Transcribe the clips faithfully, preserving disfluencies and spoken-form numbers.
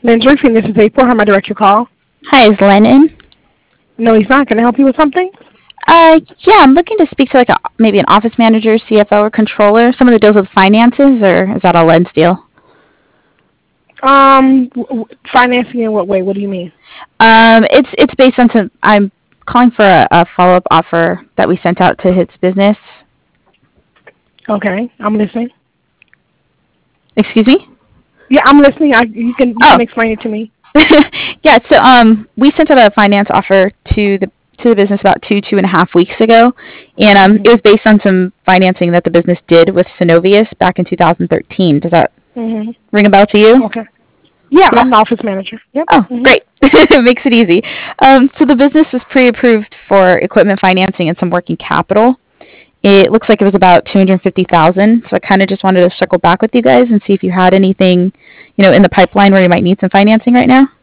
Lynn's Roofing, this is April. How may I direct your call? Hi, is Len in? No, he's not. Can I help you with something? Uh, yeah, I'm looking to speak to like a, maybe an office manager, C F O, or controller, someone that deals with finances, or is that all Len's deal? Um, w- w- financing in what way? What do you mean? Um, it's it's based on some. I'm calling for a, a follow up offer that we sent out to his business. Okay, I'm listening. Excuse me? Yeah, I'm listening. I, you can you Oh, can explain it to me. yeah. So um, we sent out a finance offer to the to the business about two two and a half weeks ago, and um, it Mhm. was based on some financing that the business did with Synovius back in two thousand thirteen. Does that Mhm. ring a bell to you? Okay. Yeah, Yeah. I'm the office manager. Yep. Oh, Mhm. great. It makes it easy. Um, so the business was pre-approved for equipment financing and some working capital. It looks like it was about two hundred fifty thousand. So I kind of just wanted to circle back with you guys and see if you had anything, you know, in the pipeline where you might need some financing right now.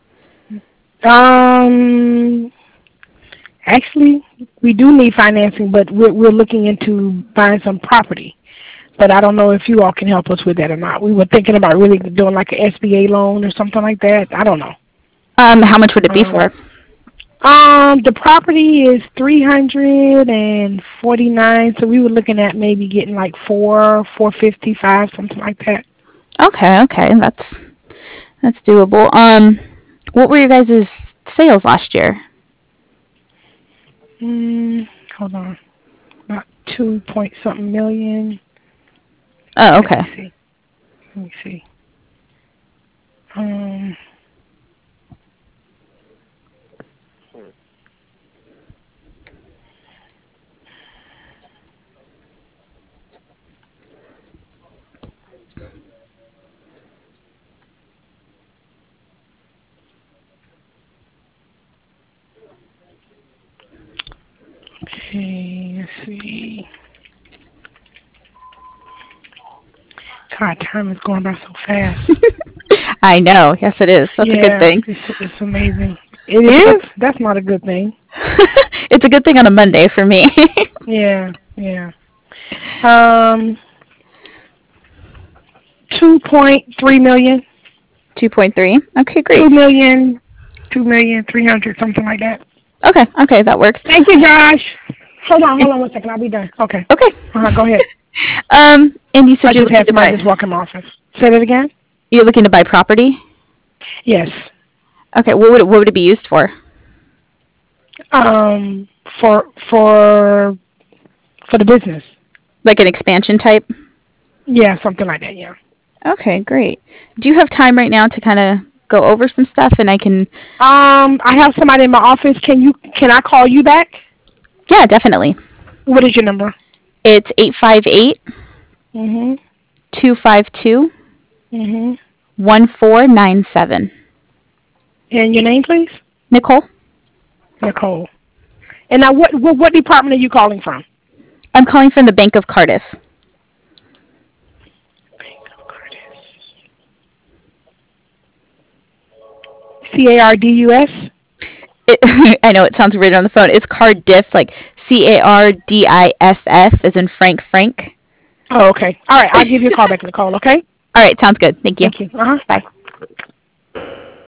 Um, actually, we do need financing, but we're we're looking into buying some property. But I don't know if you all can help us with that or not. We were thinking about really doing like a S B A loan or something like that. I don't know. Um, how much would it be Um, for? um, the property is three hundred and forty nine, so we were looking at maybe getting like four, four fifty five, something like that. Okay, okay, that's that's doable. Um, what were your guys' sales last year? Mm, hold on, about two point something million. Oh, Let me okay. see. Let me see. Um, okay, let's see. God, time is going by so fast. I know. Yes, it is. That's a good Yeah, thing. it's it's amazing. It It's a good. is. That's not a good thing. It's a good thing on a Monday for me. Yeah, yeah. Um, two point three million, two point three. Okay, two great. million, two million three hundred, something like that. Okay, okay, that works. Thank you, Josh. Hold on, And, hold on one second. I'll be done. Okay. okay. Uh-huh, go ahead. Um, and you I said you're just looking had to somebody buy. just walk in my office. Say that again. You're looking to buy property. Yes. Okay, what would it, what would it be used for? Um, for for for the business. Like an expansion type? Yeah, something like that. Yeah. Okay, great. Do you have time right now to kind of go over some stuff, and I can? Um, I have somebody in my office. Can you can I call you back? Yeah, definitely. What is your number? It's eight five eight, Mhm. two five two, Mhm. one four nine seven. And your name, please. Nicole? Nicole. And now, what what, what department are you calling from? I'm calling from the Bank of Cardiff. C A R D U S. It, I know it sounds weird on the phone. It's Cardiff, like C A R D I F F, as in Frank Frank. Oh, okay. All right. I'll give you a call back, Nicole. Okay. All right, sounds good. Thank you. Thank you. Uh huh. Bye.